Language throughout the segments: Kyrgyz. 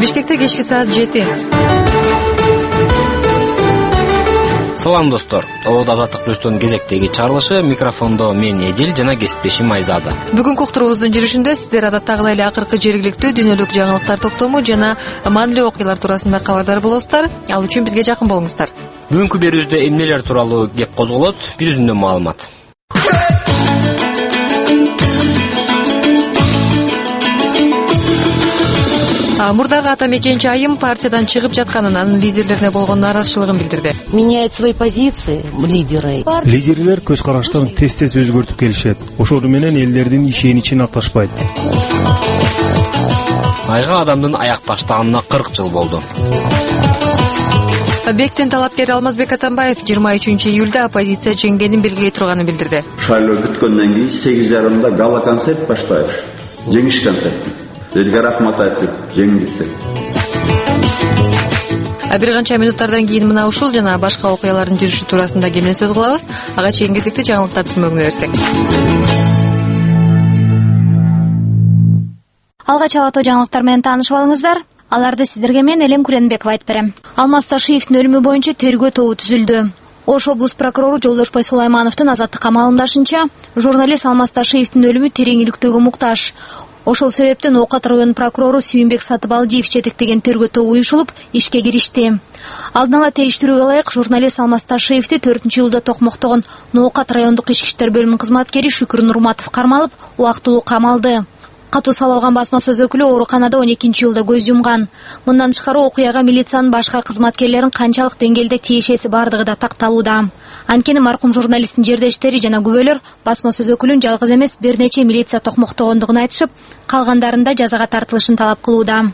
Бишкекте кечки саат 7. Салам достор. Обод азаттык плюстун кезектеги чыгарылышы, микрофондо мен Эдил жана кесиптешим Айзада. Бүгүнкү уктуруубуздун жүрүшүндө сиздер адаттагыдай эле акыркы жергиликтүү дүнөлүк жаңылыктар топтому жана маанилүү окуялар туурасында кабардар болосуздар. Ал үчүн бизге жакын болуңуздар. Бүгүнкү берүүбүздө эмнелер тууралуу кеп козголот? Бир үзүндө маалымат. Мурдагы ата мекенчи айым партиядан чыгып жатканын, анын лидерлерине болгон нааразычылыгын билдирди. Меняют свои позиции лидеры. Лидерлер көз караштарын тез өзгөртүп келишет. Ошол менен элдердин ишеничин акташпайт. Айга адамдын аяк таштаганына 40 жыл болду. Бектин талапкери Алмазбек Атамбаев 23 июлда оппозиция жеңгенин белгилей турганын билдирди. Шайлоо бүткөндөн кийин 8:30-да гала концерт баштайбыз. Жеңиш концерти. Элге рахмат айтып, жеңдик. Бир канча минуттардан кийин мына ушул жана башка окуялардын жүрүшү туурасында кенен сөз кылабыз. Ага чейин кезекти жаңылыктар түзмөгүнө берсек. Алгач алатоо жаңылыктар менен таанышып алыңыздар. Аларды сиздерге мен Элен Куренбекова айтып берем. Алмаз Ташиевдин өлүмү боюнча тергөө тобу түзүлдү. Ош облус прокурору Жолдошбай Сулаймановдун азаттыкка маалымдашынча, журналист Алмаз Ташиевдин өлүмү тереңиликтөөгө муктаж. Ошол себептен Окат районунун прокурору Сүйүнбек Сатыбалдиев жетектеген тергөө тобу уюшулуп, ишке киришти. Алдын ала териштирүүгө ылайык журналист Алмаз Ташиевди 4-июлда токмоктогон Ноокат райондук ички иштер бөлүмүнүн кызматкери Шүкүр Нурматов кармалып, убактылуу камалды. Катуу сабалган басма сөз өкүлү ооруканада 12-июлда көз жумган. Мындан тышкары окуяга милициянын башка кызматкерлеринин канчалык деңгээлде тиешеси бардыгы да такталууда. Анткени маркум журналисттин жердештери жана күбөлөр басма сөз өкүлүн жалгыз эмес бир нече милиция токмоктогондугун айтышып, калгандарында жазага тартылышын талап кылууда.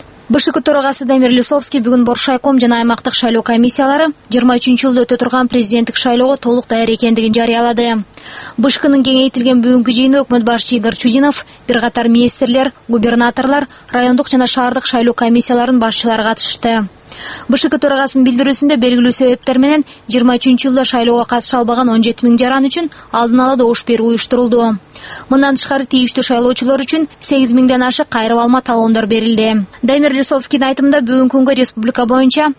БШК төрагасы Дамир Лисовский бүгүн Боршайком жана аймактык шайлоо комиссиялары 23-июлда өтө турган президенттик шайлоого толук даяр экендигин жарыялады. БШКнын кеңейтилген бүгүнкү жыйыны өкмөт башчы Игорь Чудинов, бир катар министрлер, губернаторлор, райондук жана шаардык шайлоо комиссияларынын башчылары катышты. БШК төрагасынын билдирүүсүндө белгилүү себептер менен 23-июлда шайлоого катыша албаган 17 000 жаран үчүн алдын ала добуш берүү уюштурулду. Мындан тышкары тийиштүү шайлоочулор үчүн 8 000ден ашык кайрып алма талондор берилди. Дамир Лисовскийдин айтымында бүгүнкү күнгө республика боюнча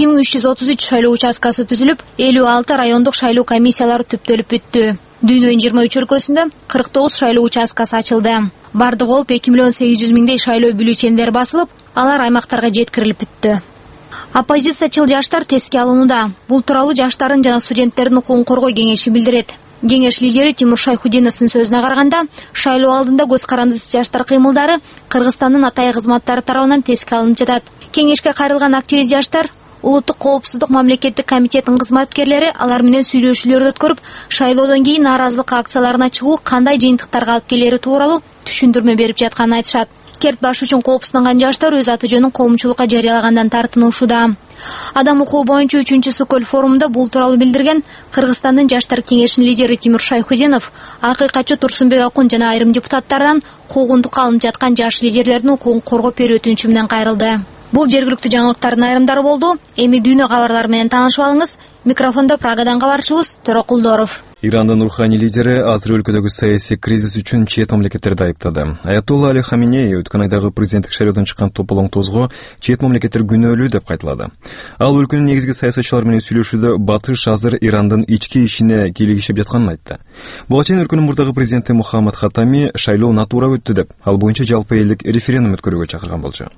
2333 шайлоо участкасы түзүлүп, 56 райондук шайлоо комиссиялары түптөлүп бүттү. Дүйнөнүн 23 өлкөсүндө 49 шайлоо участкасы ачылды. Бардыгы болуп 2 800 000 шайлоо бюллетендер басылып, алар аймактарга жеткирилип бүттү. Оппозициячыл жаштар теске алынууда. Бул тууралуу жаштардын жана студенттердин укугун коргоо кеңеши билдирет. Кеңеш лидери Тимур Шайхудиновдун сөзүнө караганда, шайлоо алдында көз карандысыз жаштар кыймылдары Кыргызстандын атайын кызматтары тарабынан теске алынып жатат. Кеңешке кайрылган активист жаштар Улуттук коопсуздук мамлекеттик комитетинин кызматкерлери алар менен сүйлөшүүлөрдү өткөрүп, шайлоодон кийин нааразылык акцияларына чыгуу кандай жыйынтыктарга алып келери тууралуу түшүндүрмө берип жатканын айтышат. Керт баш үчүн коопсузданган жаштар өз аты жөнүн коомчулукка жарыялагандан тартынуушуда. Адам укугу боюнча 3-Сокол форумунда бул тууралуу билдирген Кыргызстандын жаштар кеңешинин лидери Тимур Шайхудинов акыйкатчы Турсунбек Акун жана айрым депутаттардан куугунтукка алынып жаткан жаш лидерлердин укугун коргоп берүү өтүнүчү менен кайрылды. Бул жергиликтүү жаңылыктардын айрымдары болду. Эми дүйнө кабарлары менен таанышып алыңыз. Микрофондо Прагадан кабарчыбыз Төрөкулдоров. Ирандын руханий лидери азыр өлкөдөгү саясий кризис үчүн чет мамлекеттерди айыптады. Аятолла Али Хаминей өткөн айдагы президенттик шайлоодон чыккан тополоңтозго чет мамлекеттер күнөөлүү деп кайталады. Ал өлкөнүн негизги саясатчылары менен сүйлөшүүдө Батыш азыр Ирандын ички ишине кийлигишип жатканын айтты. Буга чейин өлкөнүн мурдагы президенти Мухаммад Хатами шайлоо натура өттү деп, ал боюнча жалпы элдик референдум өткөрүүгө чакырган болчу.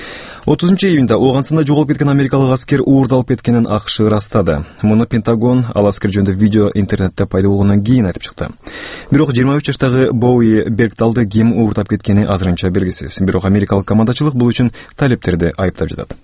30-июнда Оогандысында жоголуп кеткен америкалык аскер уурдалып кеткенин АКШ ырастады. Муну Пентагон ал аскер жөнүндө видео интернетте пайда болгондон кийин айтып чыкты. Бирок 23 жаштагы Боуи Бергдалды ким уурдап кеткени азырынча белгисиз. Бирок америкалык командачылык бул үчүн талептерди айыптап жатат.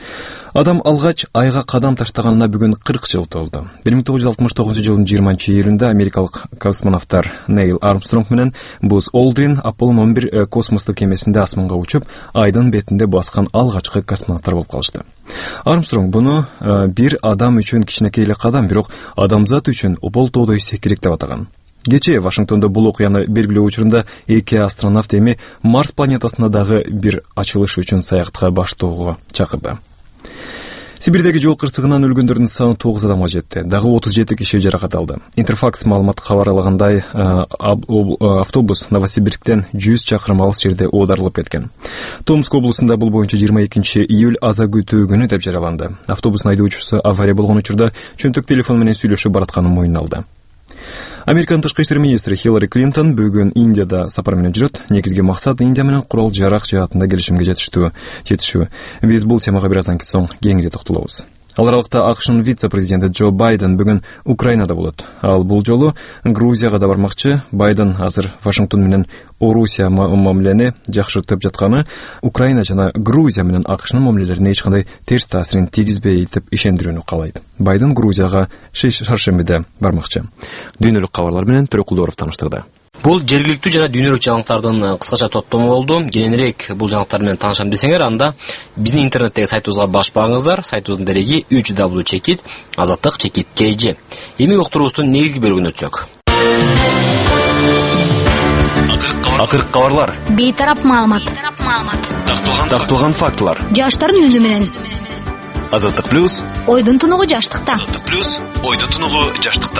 Адам алгач айга кадам таштаганына бүгүн 40 жыл толду. 1969 жылдын 20-июлунда америкалык космонавттар Нейл Армстронг менен Бузз Олдрин Аполлон 11 космостук кемесинде асманга учуп, айдын бетинде баскан алгачкы космонавттар болуп калышты. Армстронг буну бир адам үчүн кичинекей эле кадам, бирок адамзат үчүн болтоодой секирек деп атаган. Кечээ Вашингтондо бул окуяны белгилөө учурунда эки астронавт эми Марс планетасына дагы бир ачылыш үчүн саякатка баштоого чакырды. Сибирдеги жол кырсыгынан өлгөндөрдүн саны 9 адамга жетти. Дагы 37 киши жаракат алды. Интерфакс маалымат кабарлагандай, автобус Новосибирсктен 100 чакырым алыс жерде оодарылып кеткен. Томск облусунда бул боюнча 22 июль аза күтүү күнү деп жарыяланды. Автобустун айдоочусу авария болгон учурда чөнтөк телефон менен сүйлөшүп баратканын мойнуна алды. Американын тышкы иштер министри Хиллари Клинтон бүгүн Индияда сапар менен жүрөт. Негизги максат Индия менен курал жарак жаатында келишимге жетишүү. Биз бул темага бир аздан соң кеңири токтолобуз. Ал аралыкта АКШнын вице-президенти Джо Байден бүгүн Украинада болот. Ал бул жолу Грузияга да бармакчы. Байден азыр Вашингтон менен Орусия мамилени жакшыртып жатканы, Украина жана Грузия менен АКШнын мамилелерине эч кандай терс таасирин тийгизбейт деп ишендирүүнү каалайт. Байден Грузияга шаршембиде бармакчы. Дүйнөлүк кабарлар менен Төрөкулдоров таныштырды. Бул жергиликтүү жана дүйнөлүк жаңылыктардын кыскача топтому болду. Кененирээк бул жаңылыктар менен таанышам десеңер, анда биздин интернеттеги сайтыбызга баш багыңыздар. Сайтыбыздын дереги www.azatlyk.kg. Эми уктуруубуздун негизги бөлүгүнө өтсөк. Акыркы кабарлар. Бейтарап маалымат. Такталган фактылар. Жаштардын үнү менен. Азаттык плюс. Ойдун тунугу жаштыкта. Азаттык плюс. Ойдун тунугу жаштыкта.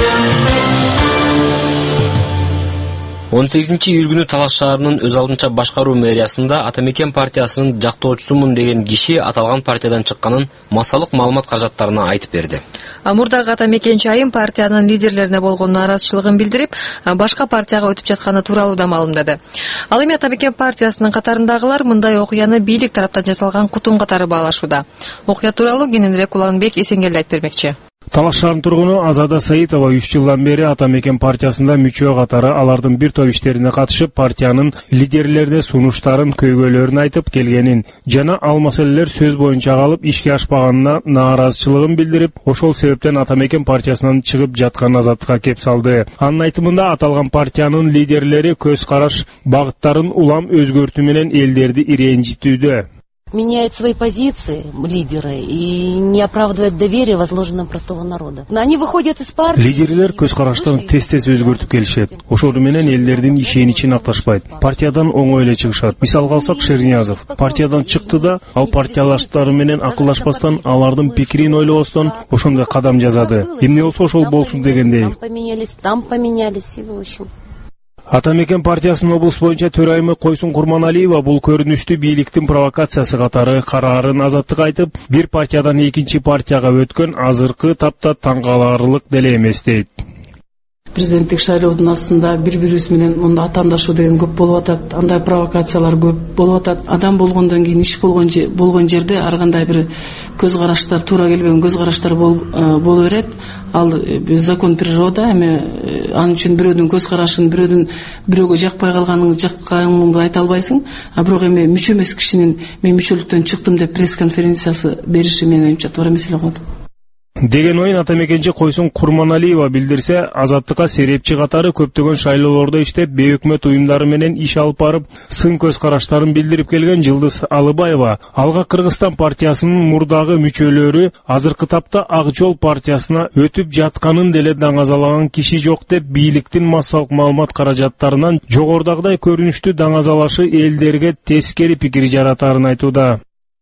18-июль күнү Талас шаарынын өз алдынча башкаруу мэриясында Атамекен партиясынын жактоочусумун деген киши аталган партиядан чыкканын массалык маалымат каражаттарына айтып берди. Мурдагы Атамекен айым партиянын лидерлерине болгон нааразычылыгын билдирип, башка партияга өтүп жатканы тууралуу да маалымдады. Ал эми Атамекен партиясынын катарындагылар мындай окуяны бийлик тараптан жасалган кутум катары баалашууда. Окуя тууралуу кененирээк Уланбек Эсенгелди айтып бермекчи. Талас шаарынын тургуну Азада Саитова 3 жылдан бери Атамекен партиясында мүчө катары алардын бир топ иштерине катышып, партиянын лидерлерине сунуштарын, көйгөйлөрүн айтып келгенин жана ал маселелер сөз боюнча калып ишке ашпаганына нааразычылыгын билдирип, ошол себептен Атамекен партиясынан чыгып жаткан Азаттыкка кеп салды. Анын айтымында аталган партиянын лидерлери көз караш, багыттарын улам өзгөртүү менен элдерди ирэнжитүүдө. Меняют свои позиции лидеры и не оправдывают доверие, возложенное простого народа. Они выходят из партии. Лидерлер көз караштарын тез өзгөртүп келишет. Ошол менен элдердин ишеничин акташпайт. Партиядан оңой эле чыгышат. Мисалга алсак, Шерниязов партиядан чыкты да, ал партиялаштары менен акылдашпастан, алардын пикирин ойлобостон ошондой кадам жасады. Эмне болсо ошол болсун дегендей. Там поменялись, и в общем. Атамекен партиясынын облус боюнча төрайымы Койсун Курманалиева бул көрүнүштү бийликтин провокациясы катары караарын Азаттыкка айтып, бир партиядан экинчи партияга өткөн азыркы тапта таң каларлык деле эмес дейт. Президенттик шайлоодун астында бири-бирибиз менен мында атаандашуу деген көп болуп атат, андай провокациялар көп болуп атат. Адам болгондон кийин иш болгон жерде ар кандай бир көз караштар, туура келбеген көз караштар боло берет. Ал закон природа, эми анын үчүн бирөөдүн көз карашын, бирөөгө жакпай калганыңды айта албайсың. А бирок эми мүчө эмес кишинин мен мүчөлүктөн чыктым деп пресс-конференциясы бериши менин оюмча туура эмес эле болот. Деген оюн Атамекенчи Койсун Курманалиева билдирсе, Азаттыкка серепчи катары көптөгөн шайлоолордо иштеп, бейөкмөт уюмдары менен иш алып барып, сын көз караштарын билдирип келген Жылдыз Алыбаева, алга Кыргызстан партиясынын мурдагы мүчөлөрү азыркы тапта Ак Жол партиясына өтүп жатканын деле даңазалаган киши жок деп, бийликтин массалык маалымат каражаттарынан жогорудагыдай көрүнүштүү даңазалашы элдерге тескери пикир жаратарын айтууда.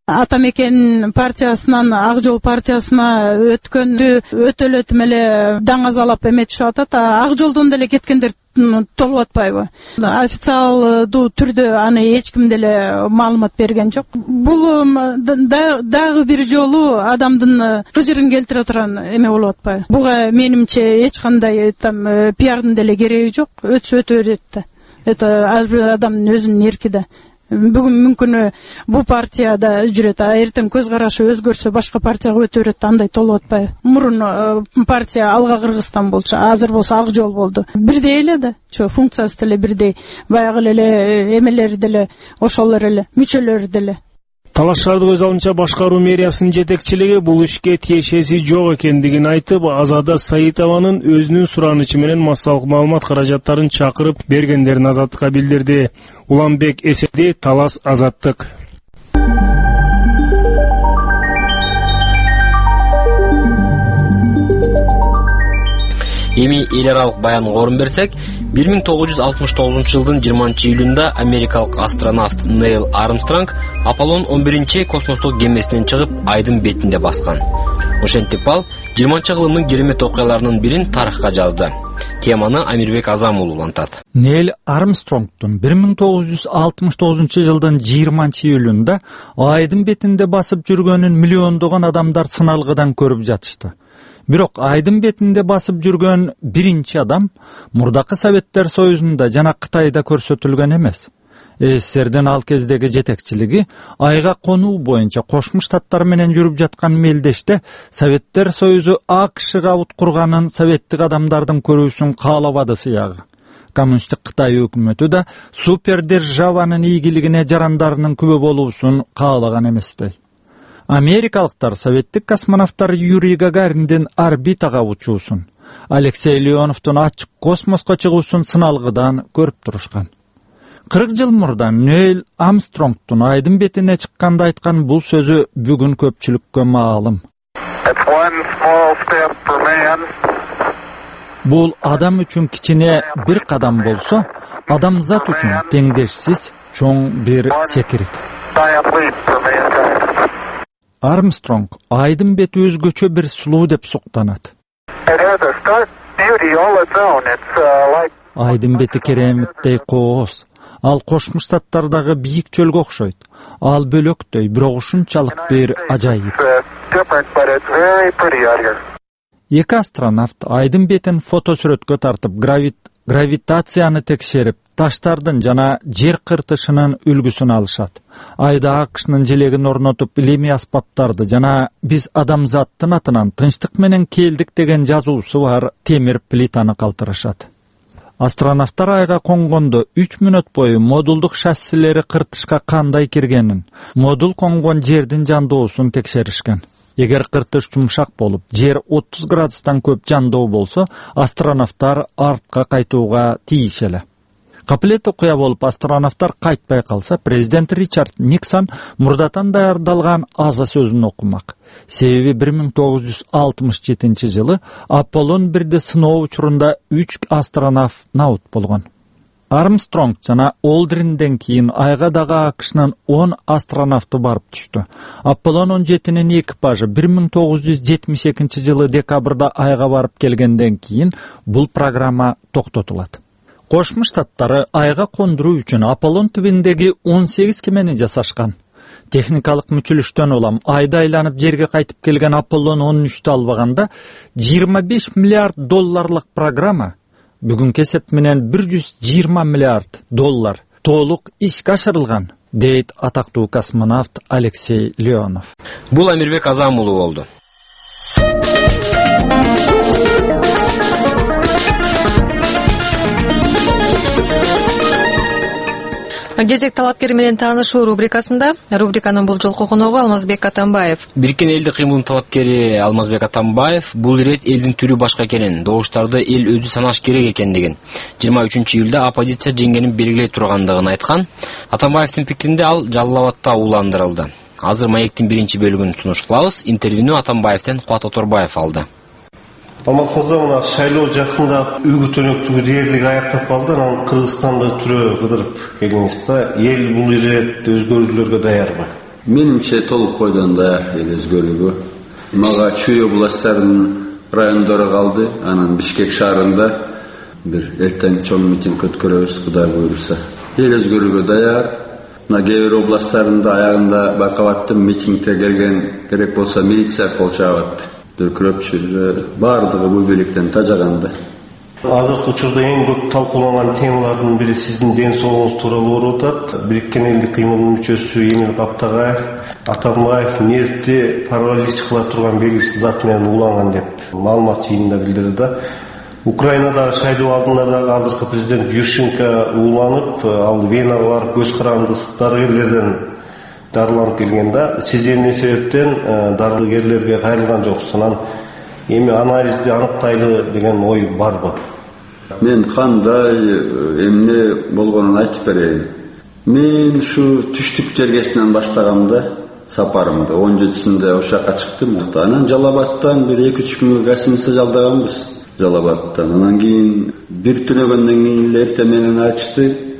Атамекен партиясынан Ак Жол партиясына өткөндү өтө эле эле даңазалап эметишип атат. Ак Жолдон деле кеткендер толуп атпайбы? Официалдуу түрдө аны эч ким деле маалымат берген жок. Бул дагы бир жолу адамдын кыжырын келтире турган эме болуп атпайбы? Буга менимче эч кандай пиардын деле кереги жок. Өтө берет да. Это ар бир адамдын өзүнүн эрки да. Бүгүн мүмкүн бул партияда жүрөт, а эртең көз карашы өзгөрсө башка партияга өтө берет, андай толуп атпайбы? Мурун партия Алга Кыргызстан болчу, азыр болсо Ак Жол болду. Бирдей эле да, функциясы деле бирдей. Баягы эле эмелери деле ошолор эле, мүчөлөрү деле. Талас шаарды өз алынча башкаруу мэриясынын жетекчилиги бул ишке тиешеси жок экендигин айтып, Азада Саитованын өзүнүн суранычы менен массалык маалымат каражаттарын чакырып бергендерин Азаттыкка билдирди. Уланбек Эседи, Талас, Азаттык. Эми эл аралык баянга орун берсек, 1969 жылдын 20 июлунда америкалык астронавт Нейл Армстронг Аполлон 11-чи космостук кемесинен чыгып, айдын бетинде баскан. Ошентип ал 20-кылымдын керемет окуяларынын бирин тарыхка жазды. Теманы Амирбек Азам уулу улантат. Нейл Армстронгдун 1969-жылдын 20-июлунда айдын бетинде басып жүргөнүн миллиондогон адамдар сыналгыдан көрүп жатышты. Бирок айдын бетинде басып жүргөн биринчи адам мурдакы Советтер Союзунда жана Кытайда көрсөтүлгөн эмес. СССРдин ал кездеги жетекчилиги айга конуу боюнча Кошмо Штаттар менен жүрүп жаткан мелдеште Советтер Союзу АКШга бут курганын советтик адамдардын көрүүсүн каалабады сыягы. Коммунисттик Кытай өкмөтү да супердержаванын ийгилигине жарандарынын күбө болуусун каалаган эместей. Америкалыктар советтик космонавттар Юрий Гагариндин орбитага учуусун, Алексей Леоновдун ачык космоско чыгуусун сыналгыдан көрүп турушкан. 40 жыл мурдан Нейл Армстронгдун айдын бетине чыкканда айткан бул сөзү бүгүн көпчүлүккө маалым. Бул адам үчүн кичине бир кадам болсо, адамзат үчүн теңдешсиз чоң бир секирик. Армстронг айдын бети өзгөчө бир сулуу деп суктанат. Айдын бети кереметтей кооз. Ал Кошмо Штаттардагы бийик чөлгө окшойт. Ал бөлөктөй, бирок ушунчалык бир ажайып. Эки астронавт айдын бетин фотосүрөткө тартып, гравитацияны текшерип, таштардын жана жер кыртышынын үлгүсүн алышат. Айда АКШнын желегин орнотуп, илимий аспаптарды жана биз адамзаттын атынан тынчтык менен келдик деген жазуусу бар темир плитаны калтырышат. Астронавттар айга конгондо 3 мүнөт бою модулдук шассилери кыртышка кандай киргенин, модул конгон жердин жандоосун текшеришкен. Эгер кыртыш жумшак болуп, жер 30 градустан көп жандоо болсо, астронавттар артка кайтууга тийиш эле. Капилет окуя болуп астронавттар кайтпай калса, президент Ричард Никсон мурдатан даярдалган аза сөзүн окумак. Себеби 1967 жылы Аполлон 1-де сыноо учурунда 3 астронавт наут болгон. Армстронг жана Олдринден кийин айга дагы АКШнын 10 астронавты барып түштү. Аполлон 17-нин экипажы 1972 жылы декабрда айга барып келгенден кийин бул программа токтотулат. Кошмо Штаттары айга кондуруу үчүн Аполлон түбүндөгү 18 кемени жасашкан. Техникалык мүчүлүштөн улам айда айланып жерге кайтып келген Аполлон 13-тү албаганда 25 миллиард долларлык программа бүгүнкү эсеп менен 120 миллиард доллар толук ишке ашырылган, дейт атактуу космонавт Алексей Леонов. Бул Амирбек Азам уулу болду. Кезек талапкер менен таанышуу рубрикасында рубриканын бул жолку коногу Алмазбек Атамбаев. Бириккен элдик кыймылдын талапкери Алмазбек Атамбаев бул ирет элдин түрү башка экенин, добуштарды эл өзү санаш керек экендигин, 23-июлда оппозиция жеңгенин белгилей тургандыгын айткан. Атамбаевдин пикиринде ал Жалал Абадта уландырылды. Азыр маектин биринчи бөлүгүн сунуш кылабыз. Интервьюну Атамбаевден Кубат Оторбаев алды. Алмаз мырза, мына шайлоо жакында үлгү төнөктүгү дээрлик аяктап калды, анан Кыргызстанда түрө кыдырып келиңиз да, эл бул ирет өзгөрүүлөргө даярбы? Менимче толук бойдон даяр эл өзгөрүүгө. Мага Чүй областарынын райондору калды, анан Бишкек шаарында бир эртең чоң митинг өткөрөбүз, Кудай буйруса. Эл өзгөрүүгө даяр. Мына кээ бир областтарында аягында байкап митингге келген керек болсо милиция кол чабат. Көпчүлүгү бардыгы бул бийликтен тажаганда. Азыркы учурда эң көп талкууланган темалардын бири сиздин ден соолугуңуз тууралуу болуп атат. Бириккен элдик кыймылдын мүчөсү Эмил Каптагаев, Атамбаев нервди парализ кыла турган белгисиз зат менен ууланган деп маалымат жыйынында билдирди. Украинадагы шайлоо алдында дагы азыркы президент Ющенко ууланып, ал Венага барып көз карандысыз дарыгерлерден дарыланып келген да, сиз эмне себептен дарыгерлерге кайрылган жоксуз? Анан эми анализди аныктайлы деген ой барбы? Мен кандай эмне болгонун айтып берейин. Мен ушу түштүк жергесинен баштаганымда сапарымды 17-синде ош жака чыктым. Анан Жалал Абадтан бир 2-3 күнгө гостиница жалдаганбыз. Жалал Абадтан. Анан кийин бир түнөгөндөн кийин эле эртең менен ачты.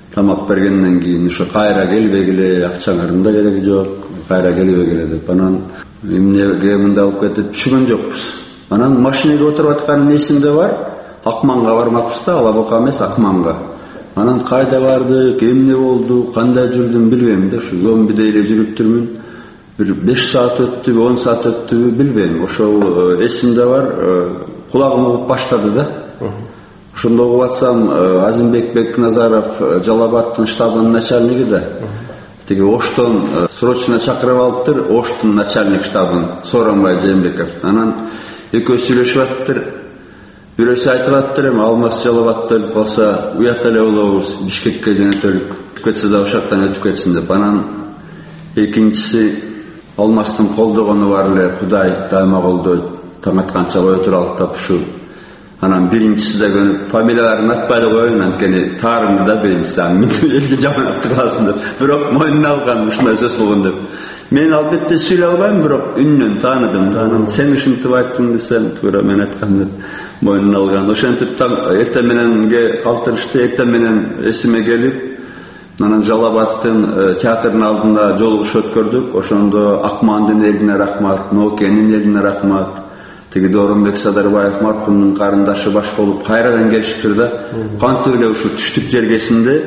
тамак бергенден кийин ушу кайра келбегиле, акчаңардын да кереги жок, кайра келбегиле деп анан эмнеге мындай болуп кетти түшүнгөн жокпуз. Анан машинеге отуруп аткан эсимде бар, Акманга бармакпыз да, Алабока эмес Акманга. Анан кайда бардык, эмне болду, кандай жүрдүм билбейм да, ушу зомбидей эле жүрүптүрмүн. Bir 5 saat öttü, 10 saat öttü bilbeyim. Oşo esimde var, kulağım olup başladı da. Şunda okuvatsam Azimbek Beknazarov Jalabattın штабынын начальниги да. Теги Оштон срочно чакырып алыптыр, Оштун начальник штабын Сооронбай Жээнбеков. Анан экөө сүйлөшүп аттыр. Бирөөсү айтып аттыр, Алмаз Жалабатты болсо уят эле болобуз, Бишкекке жөнөтөлүп кетсе да ошактан өтүп кетсин деп. Анан экинчиси Алмастын колдогону бар эле, Кудай дайыма колдойт, таң атканча кое туралык деп ушу. Анан биринчиси да көнүп, фамилияларын атпай коюн, анткени таарымды да беримсиз, элге жаманатты кыласың деп. Бирок мойнуна алган ушундай сөз болгон деп. Мен албетте сүйлөй албайм, бирок үннөн тааныдым. Анан сен ушинтип айттың десем, туура мен айткам деп мойнуна алган. Ошентип эртең мененге калтырышты, эртең менен эсиме келип, анан Жалабаттын театрдын алдында жолугуш өткөрдүк. Ошондо Акмандын элине рахмат, Ноокенин элине рахмат. Теги Дооронбек Садарбаев маркумдун карындашы баш болуп кайрадан келишиптир да. Кантип эле ушу түштүк жергесинде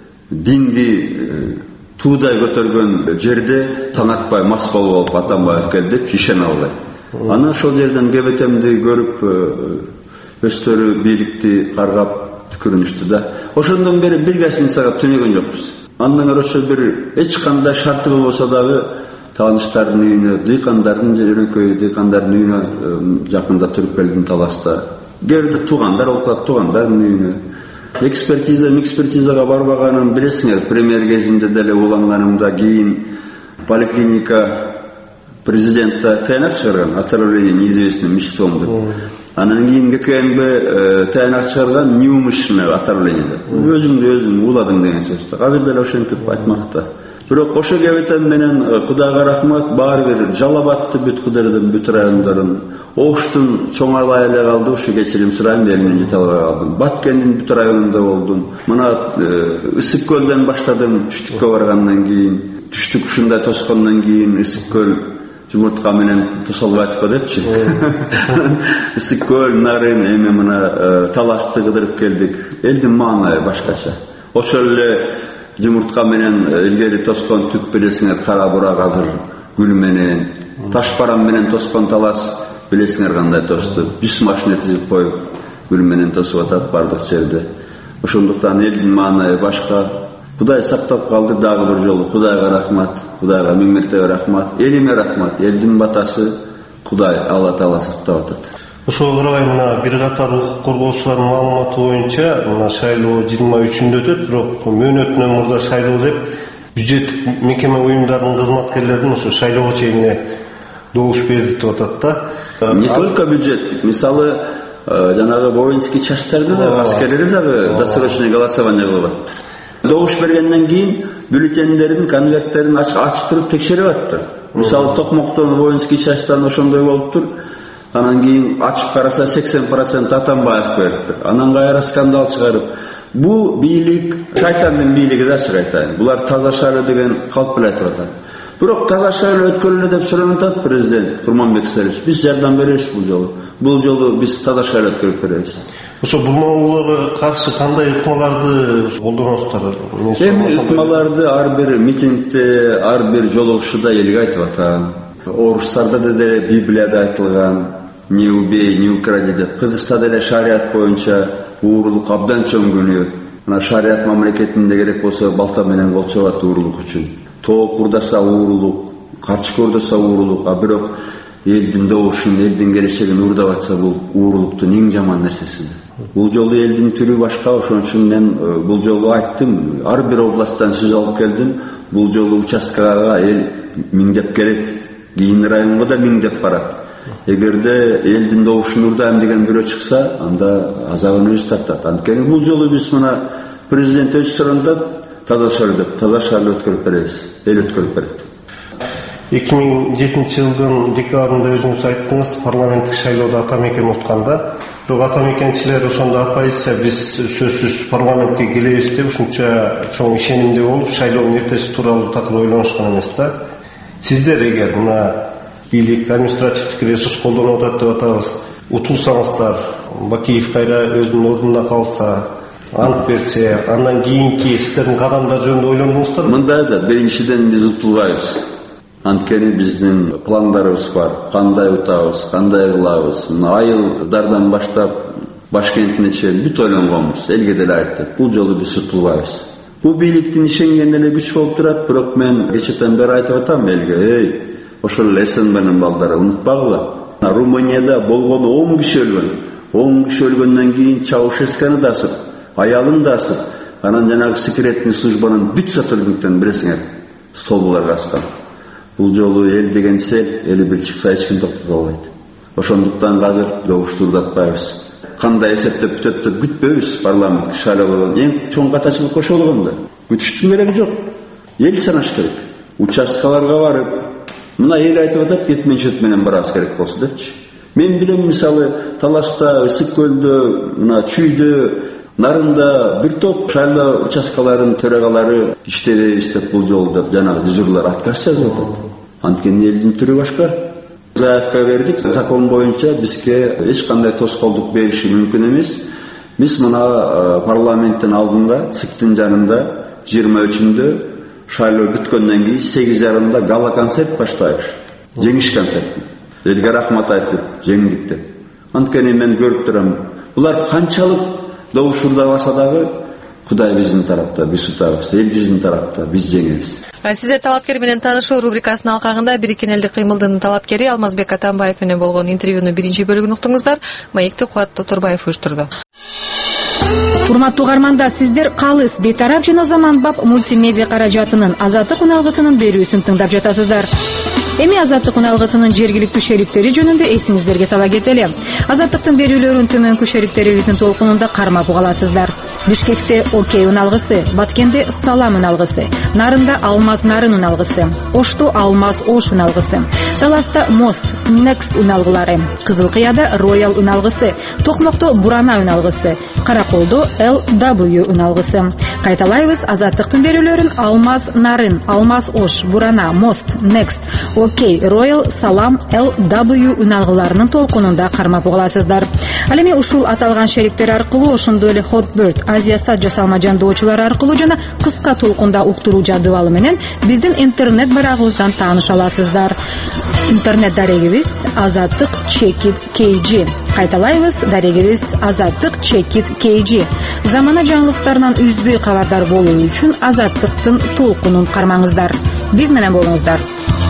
динди туудай көтөргөн жерде таң атпай мас болуп Атамбаев келди деп ишене албайм. Анан ошол жерден кебетемди көрүп өстөрү бийликти каргап түкүрүнүштү да. Ошондон бери бир гасин сагат түнөгөн жокпуз. Андан көрөчө бир эч кандай шарты болбосо дагы тааныштардын үйүнө, дыйкандардын жөнөкөй дыйкандардын үйүнө жакында туруп келдим Таласта. Кээде туугандар болуп, туугандардын үйүнө. Экспертизага барбаганым билесиңер, премьер кезинде деле уланганымда кийин поликлиника президентте тыйнак чыгарган, отравление неизвестным веществом деп. Анан кийин ГКНБ тыйнак чыгарган неумышленное отравление деп. Өзүмдү уладым деген сөз. Азыр деле ошентип айтмакта. Бирок ошо кебетем менен Кудайга рахмат, баары бир Жалабатты бүт кыдырдым, бүт райондорун. Оштун чоңалай эле калды, ушу кечирим сурайм, элимен жете албай калдым. Баткендин бүт районунда болдум. Мына Ысык көлдөн баштадым, түштүккө баргандан кийин, түштүк ушундай тоскондон кийин Ысык көл жумуртка менен тосолбайт го депчи. Ысык көл, Нарын, эми мына Талашты кыдырып келдик. Элдин маанайы башкача. Ошол эле жумуртка менен илгери тоскон түп билесиңер, Кара Бурак азыр гүл менен, Ташбарам менен тоскон Талас билесиңер кандай тосту. 100 машина тизип коюп гүл менен тосуп атат бардык жерде. Ошондуктан элдин маанайы башка. Кудай сактап калды дагы бир жолу. Кудайга рахмат, Кудайга миң мертебе рахмат, элиме рахмат. Элдин батасы Кудай Алла Таала сактап атат. Ошого карабай мына бир катар укук коргоочулардын маалыматы боюнча мына шайлоо 23-ндө өтөт, бирок мөөнөтүнөн мурда шайлоо деп бюджеттик мекеме уюмдарынын кызматкерлеринин ошо шайлоого чейин добуш бердик деп атат да. Не только бюджеттик, мисалы жанагы воинский частьтарда да аскерлери дагы досрочное голосование кылып атат. Добуш бергенден кийин бюллетендерин, конверттерин ачып туруп текшерип атат. Мисалы Токмоктон воинский частьтан ошондой болуптур. Анан кийин ачып караса 80% Атамбаев бериптир. Анан кайра скандал чыгарып, бу бийлик шайтандын бийлиги да айтайын. Булар таза шайлоо деген калп эле айтып атат. Бирок таза шайлоо өткөрүлдү деп сурап атат президент Курманбек Сарыевич. Биз жардам беребиз бул жолу. Бул жолу биз таза шайлоо өткөрүп беребиз. Ошо бурмалууларга каршы кандай ыкмаларды колдоносуздар? Эми ыкмаларды ар бир митингде, ар бир жолугушууда элге айтып атам. Орустарда деле Библияда айтылган не убей, не укради деп. Кыргызстанда деле шарият боюнча уурулук абдан чоң күнөө. Мына шарият мамлекетинде керек болсо балта менен кол чабат уурулук үчүн. Тоо курдаса уурулук, карчы курдаса уурулук, а бирок элдин добушун, элдин келечегин уурдап атса бул уурулуктун эң жаман нерсеси. Бул жолу элдин түрү башка, ошон үчүн мен бул жолу айттым, ар бир областтан сөз алып келдим. Бул жолу участкага эл миңдеп келет. Кийин районго да миңдеп барат. Эгерде элдин добушун уурдайм деген бирөө чыкса, анда азабын өзү тартат. Анткени бул жолу биз мына президент өз сурандап таза шайлоо өткөрүп беребиз. Эл өткөрүп берет. 2007 жылдын декабрында өзүңүз айттыңыз, парламенттик шайлоодо ата мекени утканда Бирок атамекенчилер ошондо оппозиция биз сөзсүз парламентке келебиз деп ушунча чоң ишенимде болуп шайлоонун эртеси тууралуу такыр ойлонушкан эмес да. Сиздер эгер мына бийлик административдик ресурс колдонуп атат деп атабыз, утулсаңыздар, Бакиев кайра өзүнүн ордуна калса, ант берсе, андан кийинки сиздердин кадамдар жөнүндө ойлондуңуздарбы? Мындай да, биринчиден биз утулбайбыз. Анткени биздин пландарыбыз бар. Кандай утабыз, кандай кылабыз. Мына айылдардан баштап Башкентине чейин бүт ойлонгонбуз. Элге деле айттык. Бул жолу биз утулбайбыз. Бул бийликтин ишенген эле күч болуп турат, бирок мен кечэтен бери айтып атам элге, ошол эле СНБнын балдары унутпагыла. Румынияда болгону 10 киши өлгөн. 10 киши өлгөндөн кийин Чаушесканы да асып, аялын да асып, анан жанагы секретный службанын бүт сотрудниктен билесиңер, столбуларга аскан. Бул жолу эл деген сел, эли бир чыкса эч ким токтото албайт. Ошондуктан азыр добуштурдатпайбыз. Кандай эсептеп бүтөт деп күтпөйбүз парламентке шайлоодон. Эң чоң катачылык ошол болгондо. Күтүштүн кереги жок. Эл санаш керек. Участкаларга барып, мына эл айтып атат, кетменчет менен барабыз керек болсо депчи. Мен билем, мисалы, Таласта, Ысык көлдө, мына Чүйдө, Нарында бир топ шайлоо участкаларынын төрагалары иштебейбиз деп бул жолу деп жанагы дежурлар отказ жазып атат. Анткени элдин түрү башка. Заявка бердик, закон боюнча бизге эч кандай тоскоолдук бериши мүмкүн эмес. Биз мына парламенттин алдында, ЦИКтин жанында 23-үндө шайлоо бүткөндөн кийин 8:30-да гала концерт баштайбыз. Жеңиш концерти. Элге рахмат айтып, жеңдик деп. Анткени мен көрүп турам, булар канчалык добушурдабаса дагы Кудай биздин тарапта, биз утабыз, эл биздин тарапта, биз жеңебиз. Сиздер талапкер менен таанышуу рубрикасынын алкагында Бириккен элдик кыймылдын талапкери Алмазбек Атамбаев менен болгон интервьюнун биринчи бөлүгүн уктуңуздар. Маекти Кубат Тоторбаев уюштурду. Урматтуу угармандар, сиздер Калыс бейтарап жана заманбап мультимедиа каражатынын Азаттык уналгысынын берүүсүн тыңдап жатасыздар. Эми Азаттык уналгысынын жергиликтүү шериктери жөнүндө эсиңиздерге сала кетели. Азаттыктын берүүлөрүн төмөнкү шериктерибиздин толкунунда кармап угаласыздар. Бишкекте Окей уналгысы, Баткенде Салам уналгысы, Нарында Алмаз Нарын уналгысы, Ошто Алмаз Ош уналгысы, Таласта Мост Next уналгылары, Кызылкыяда Роял уналгысы, Токмокто Бурана уналгысы, Караколдо LW уналгысы. Кайталайбыз, Азаттыктын берүүлөрүн Алмаз Нарын, Алмаз Ош, Бурана, Мост, Next, Окей, Роял, Салам, LW уналгыларынын толкунунда кармап угаласыздар. Ал эми ушул аталган шериктер аркылуу, ошондой эле Hotbird, Азия сат жасалма жандоочулар аркылуу жана кыска толкунда уктуруу жадыбалы менен биздин интернет барагыбыздан тааныша аласыздар. Интернет дарегибиз Азаттык Checkit KG. Кайталайбыз, дарегибиз Азаттык Checkit KG. Замана жаңылыктарынан үзбөй кабардар болуу үчүн Азаттыктын толкунун кармаңыздар. Биз менен болуңуздар.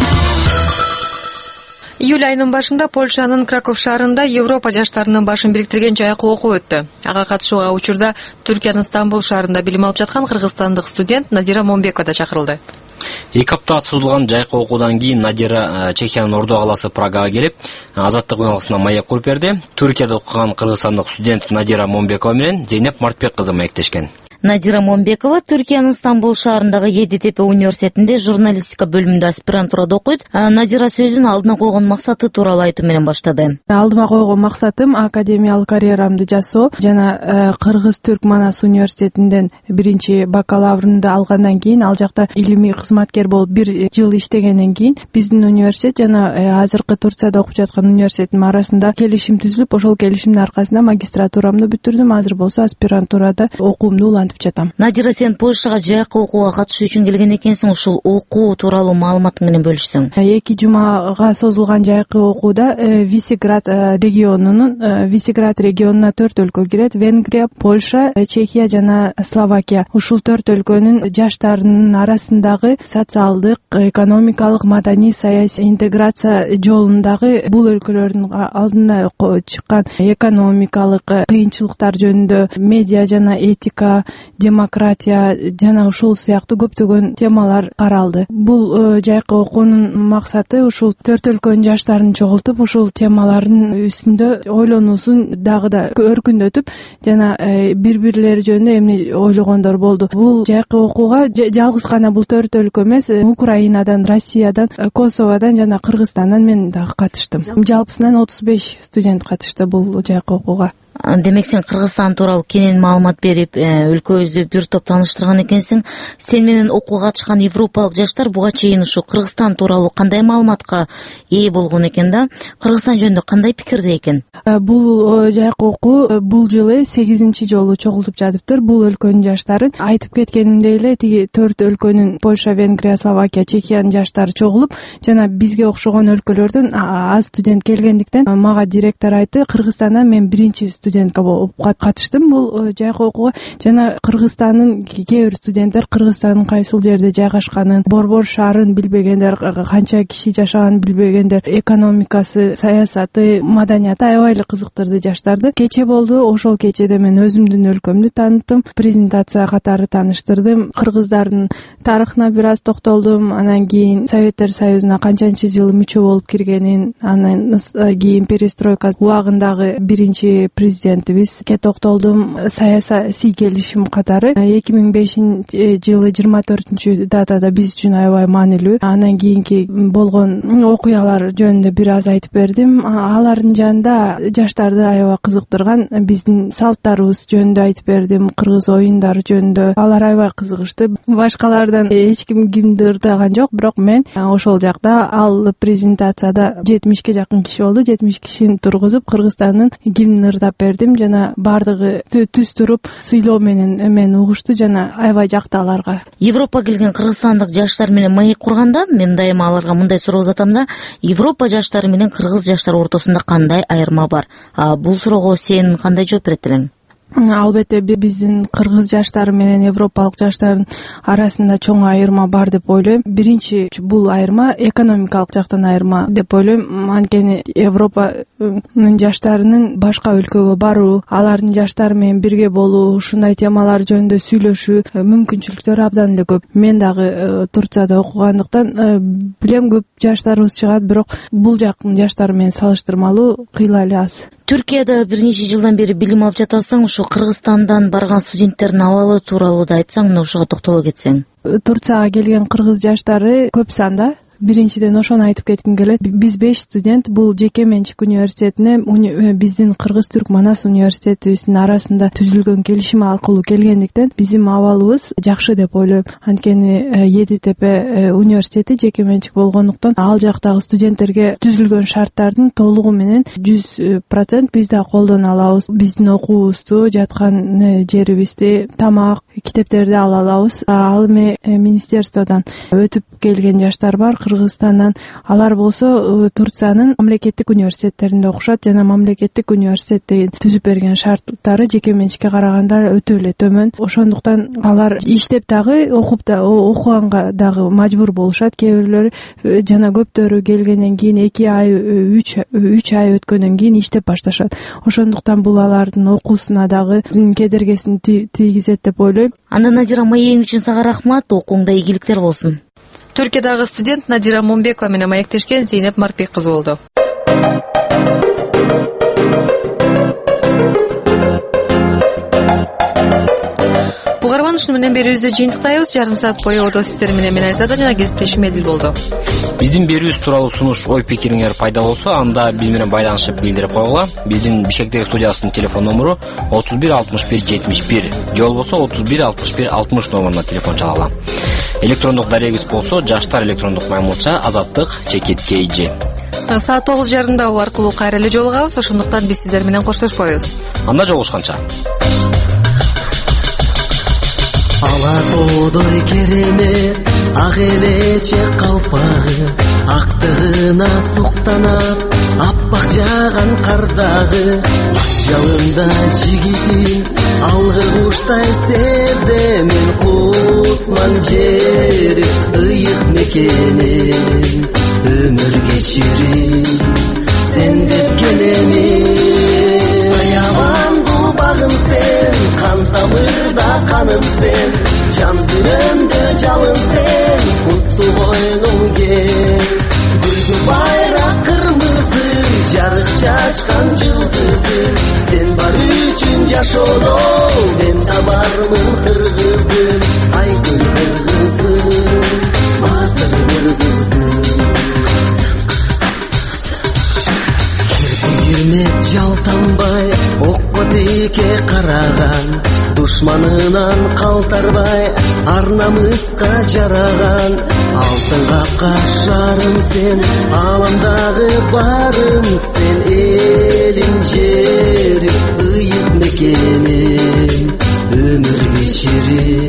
Июль айынын башында Польшанын Краков шаарында Европа жаштарынын башын бириктирген жайкы окуу өттү. Ага катышууга учурда Түркиянын Стамбул шаарында билим алып жаткан кыргызстандык студент Надира Момбекова да чакырылды. 2 апта созулган жайкы окуудан кийин Надира Чехиянын Орду каласы Прагага келип, Азаттык уналгысына маек куруп берди. Түркияда окуган кыргызстандык студент Надира Момбекова менен Зейнеп Мартбек кызы маектешкен. Надира Момбекова Түркиянын Стамбул шаарындагы Едитепе университетинде журналистика бөлүмүндө аспирантурада окуйт. Надира сөзүн алдына койгон максаты тууралуу айтуу менен баштады. Алдыма койгон максатым академиялык карьерамды жасоо жана Кыргыз-Түрк Манас университетинден биринчи бакалаврымды алгандан кийин ал жакта илимий кызматкер болуп 1 жыл иштегенден кийин биздин университет жана азыркы Турцияда окуп жаткан университеттин арасында келишим түзүлүп, ошол келишимдин аркасында магистратурамды бүтүрдүм. Азыр болсо аспирантурада окуумду жатам. Надира, сен Польшага жайкы окууга катышуу үчүн келген экенсиң. Ушул окуу тууралуу маалыматың менен бөлүшсөң. 2 жумага созулган жайкы окууда Висеград регионуна 4 өлкө кирет: Венгрия, Польша, Чехия жана Словакия. Ушул 4 өлкөнүн жаштарынын арасындагы социалдык, экономикалык, маданий, саясий интеграция жолундагы бул өлкөлөрдүн алдына чыккан экономикалык кыйынчылыктар жөнүндө, медиа жана этика, демократия жана ушул сыяктуу көптөгөн темалар каралды. Бул жайкы окуунун максаты ушул 4 өлкөнүн жаштарын чогултуп, ушул темалардын үстүндө ойлонуусун дагы да өркүндөтүп жана бири-бирлери жөнүндө эмне ойлогондор болду. Бул жайкы окууга жалгыз гана бул 4 өлкө эмес, Украинадан, Россиядан, Косоводон жана Кыргызстандан мен дагы катыштым. Жалпысынан 35 студент катышты бул жайкы окууга. Демек сен Кыргызстан тууралуу кенен маалымат берип, өлкөбүздү бир топ тааныштырган экенсиң. Сен менен окууга катышкан европалык жаштар буга чейин ушу Кыргызстан тууралуу кандай маалыматка ээ болгон экен да? Кыргызстан жөнүндө кандай пикирде экен? Бул жайкы окуу бул жылы 8-чи жолу чогултуп жатыптыр. Бул өлкөнүн жаштары айтып кеткенимдей эле тиги 4 өлкөнүн Польша, Венгрия, Словакия, Чехиянын жаштары чогулуп, жана бизге окшогон өлкөлөрдөн аз студент келгендиктен мага директор айтты, Кыргызстандан мен биринчи студентка болуп катыштым бул жайкы окууга. Жана Кыргызстандын кээ бир студенттер Кыргызстандын кайсыл жерде жайгашканын, борбор шаарын билбегендер, канча киши жашаганын билбегендер, экономикасы, саясаты, маданияты аябай эле кызыктырды жаштарды. Кече болду, ошол кечеде мен өзүмдүн өлкөмдү тааныттым, презентация катары тааныштырдым, кыргыздардын тарыхына бир аз токтолдум, анан кийин Советтер Союзуна канчанчы жылы мүчө болуп киргенин, анан кийин перестройка убагындагы биринчи президентибизге токтолдум, саясий келишим катары 2005-жылы 24 датада биз үчүн аябай маанилүү. Анан кийинки болгон окуялар жөнүндө бир аз айтып бердим. Алардын жанында жаштарды аябай кызыктырган биздин салттарыбыз жөнүндө айтып бердим, кыргыз оюндары жөнүндө. Алар аябай кызыгышты. Башкалардан эч кимди ырдаган жок, бирок мен ошол жакта ал презентацияда 70ке жакын киши болду. 70 кишини тургузуп Кыргызстандын гимнин ырдап бердим, жана бардыгы түз туруп сыйлоо менен мени угушту, жана аябай жакты аларга. Европа келген кыргызстандык жаштар менен маек курганда мен дайыма аларга мындай суроо узатам да: Европа жаштары менен кыргыз жаштары ортосунда кандай айырма бар? Бул суроого сен кандай жооп берет элең? Албетте биздин кыргыз жаштары менен европалык жаштардын арасында чоң айырма бар деп ойлойм. Биринчи бул айырма экономикалык жактан айырма деп ойлойм. Анткени Европанын жаштарынын башка өлкөгө баруу, алардын жаштары менен бирге болуу, ушундай темалар жөнүндө сүйлөшүү мүмкүнчүлүктөрү абдан эле көп. Мен дагы Турцияда окугандыктан билем көп жаштарыбыз чыгат, бирок бул жактын жаштары менен салыштырмалуу кыйла эле аз. Түркияда бир нече жылдан бери билим алып жатасың, ушу Кыргызстандан барган студенттердин абалы тууралуу да айтсаң, мына ушуга токтоло кетсең. Турцияга келген кыргыз жаштары көп санда. Биринчиден ошону айтып кетким келет. Биз 5 студент бул жеке менчик университетине биздин Кыргыз-Түрк Манас университетибиздин арасында түзүлгөн келишим аркылуу келгендиктен биздин абалыбыз жакшы деп ойлойм. Анткени Едитепе университети жеке менчик болгондуктан ал жактагы студенттерге түзүлгөн шарттардын толугу менен 100% биз да колдоно алабыз. Биздин окуубузду, жаткан жерибизди, тамак, китептерди ала алабыз. Ал эми министерстводон өтүп келген жаштар бар Кыргызстандан. Алар болсо Турциянын мамлекеттик университеттеринде окушат, жана мамлекеттик университеттин түзүп берген шарттары жеке менчикке караганда өтө эле төмөн. Ошондуктан алар иштеп дагы окуганга дагы мажбур болушат. Кээ бирлери жана көптөрү келгенден кийин 2 ай 3 ай өткөндөн кийин иштеп башташат. Ошондуктан бул алардын окуусуна дагы кедергесин тийгизет деп ойлойм. Анда Надира, маегиң үчүн сага рахмат, окууңда ийгиликтер болсун. Түркиядагы студент Надира Момбекова менен маектешкен Зейнеп Марпек кызы болду. Угарман, ушуну менен берүүбүздү жыйынтыктайбыз. Жарым саат бою одо сиздер менен мен Айзада жана кесиптешим Эдил болду. Биздин берүүбүз тууралуу сунуш, ой пикириңер пайда болсо, анда биз менен байланышып билдирип койгула. Биздин Бишкектеги студиясынын телефон номеру 31 61 71, же болбосо 31 61 60 номуруна телефон чалгыла. Электрондук дарегибиз болсо жаштар электрондук маймылча @azattyk.kg. Саат 9:30 аркылуу кайра эле жолугабыз. Ошондуктан биз сиздер менен коштошпойбуз. Анда жолугушканча. Ала тоодой керемет, ак элече калпагы, актыгына суктанат, аппак жааган кардагы, жалында жигитин, алгы куштай сеземин, кутман жери, ыйык мекенин, өмүр кечирим, сен деп келемин, аябан багым сен, кан тамырда каным сен, жан дүнөмдө жалын сен, кутту койнуң кең, гүлдү байрак кырмызы, жарык чачкан жылдызы, сен бар үчүн жашоодо, мен да бармын кыргызым, айгүл кыргызым, батыр кыргызым. Кирмек жалтанбай, окко душманынан калтарбай ар намыска жараган алтын капка шарым сен аламдагы барым сен элим жерим ыйык мекеним өмүр кечирим